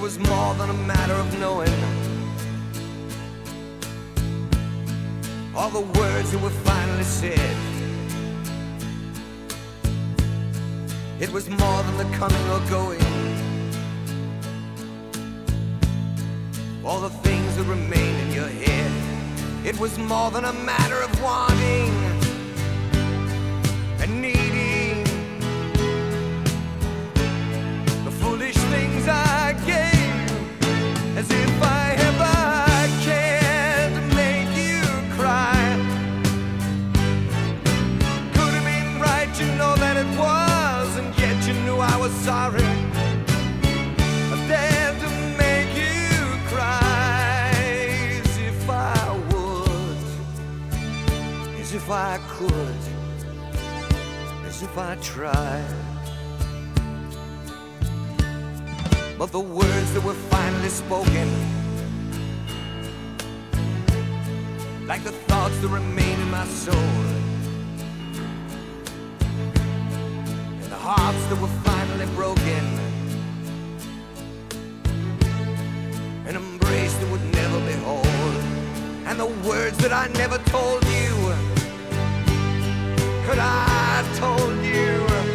was more than a matter of knowing all the words that were finally said. It was more than the coming or going, all the things that remain in your head. It was more than a matter of wanting and needing the foolish things I gave, as if I ever cared to make you cry. Could have been right, you know that it was, and yet you knew I was sorry. I dared to make you cry, as if I would, as if I could, as if I tried. But the words that were finally spoken, like the thoughts that remain in my soul, and the hearts that were finally broken, an embrace that would never be whole, and the words that I never told you, could I told you,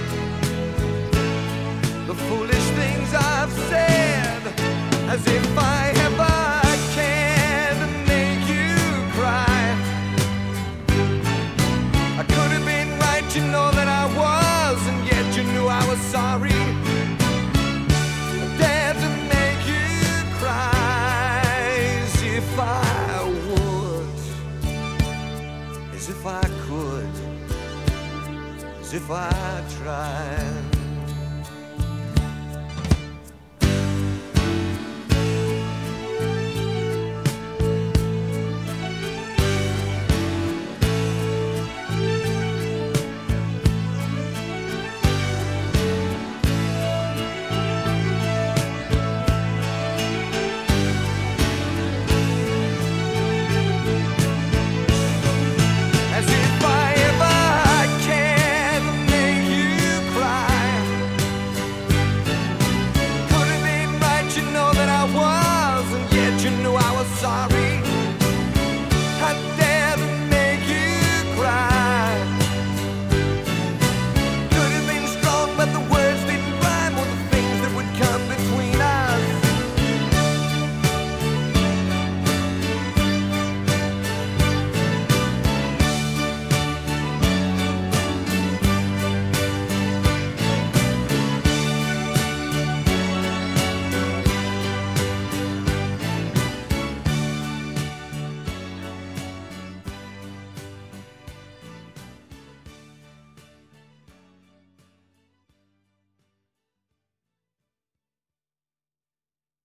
the foolish things I've said, as if I ever cared to make you cry. I could have been right, you know that I was, and yet you knew I was sorry. I dared to make you cry, as if I would, as if I could, as if I tried.